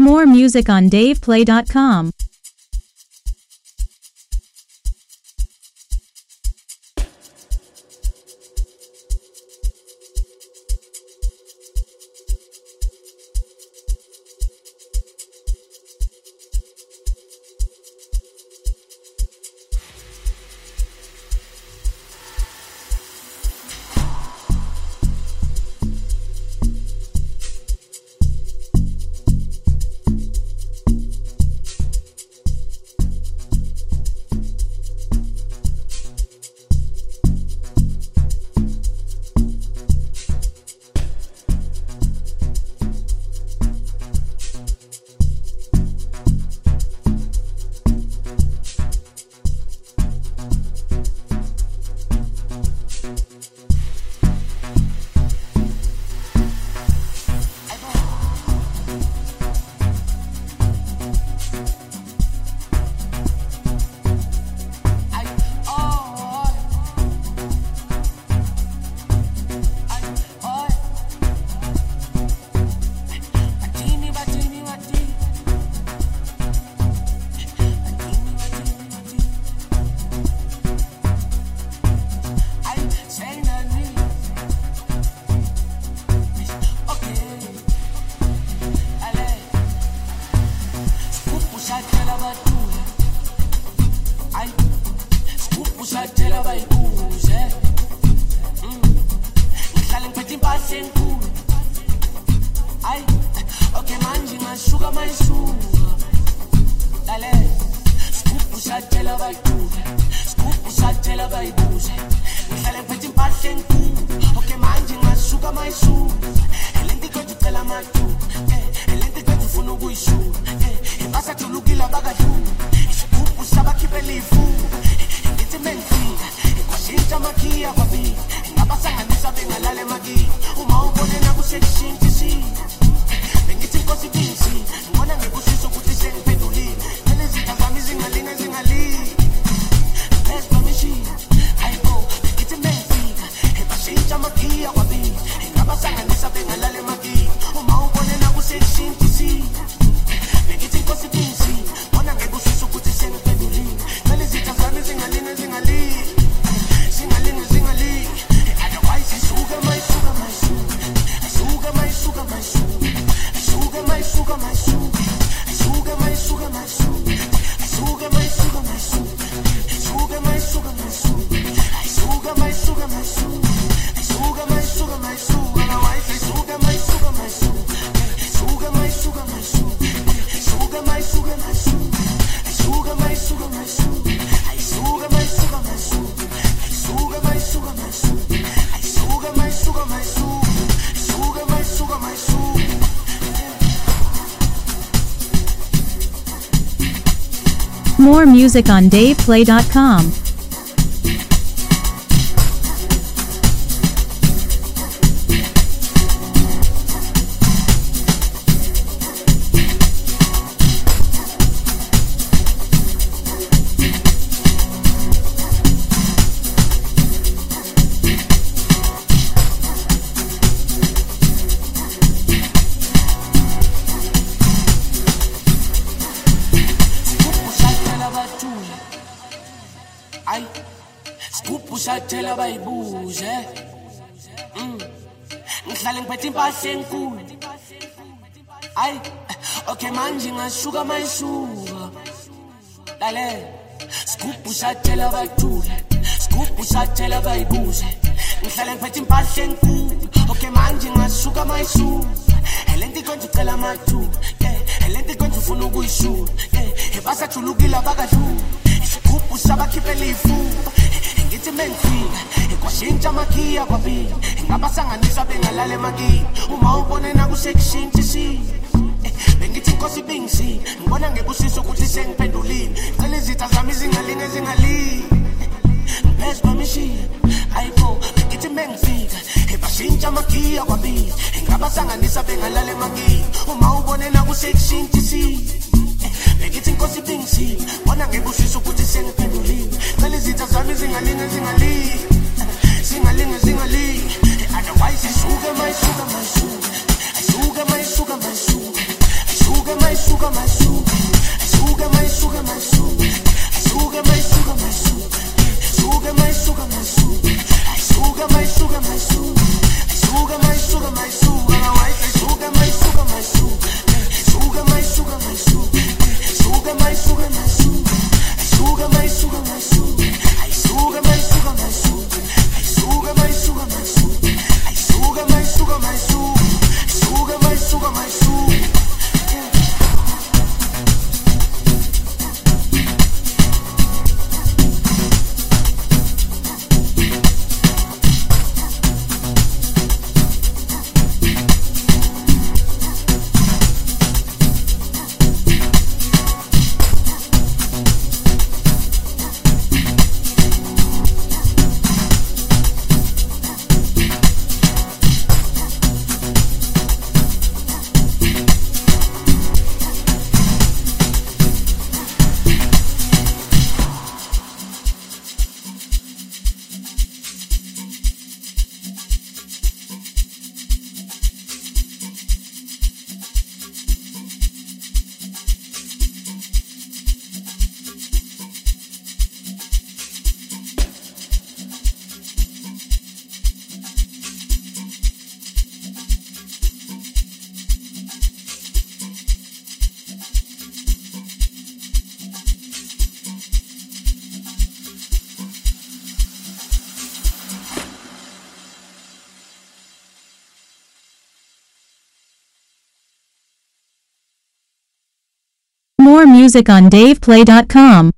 More music on DavePlay.com. More music on DavePlay.com. Tell bayibuze ngihlale ngiphethe impahla enkulu ay okay manje ngashuka mayisuka dale scoop ushathela bayithule scoop ushathela bayibuze ngihlale ngiphethe impahla enkulu okay manje ngashuka mayisuka elenti konje ucela mathu elenti konje ufuna ukuyishuka ebasathulukile bakadlula scoop usabakhiphe lifu ngithi mengifika kwashintsha makia kwabili ngabasanganisa bengalale maki uma ubone nakusekushintsha isini bengithi inkosi bingisi ngibona ngebusiso ukuthi sengiphendulile cela izitha zami zingalinge best permission ayibo ngithi mengifika ebashintsha makia kwabili ngabasanganisa bengalale maki uma ubone nakusekushintsha isini bengithi inkosi bingisi ngibona ngebusiso ukuthi sengiphendulile cela izitha zami zingalinge otherwise it's sugar my sugar sugar, my sugar. Sugar, my sugar, my sugar. Sugar, my sugar, my sugar. Sugar, my sugar, my sugar. Sugar, my sugar, my sugar. Sugar, my sugar, my sugar. My wife is sugar, my sugar, my sugar. Sugar, my sugar, my sugar. Sugar, my sugar, my sugar. Sugar, my sugar, my sugar. Sugar, my sugar, my sugar. Sugar, my sugar, my sugar. Sugar, my sugar, my sugar. Sugar, my sugar, my sugar. More music on DavePlay.com.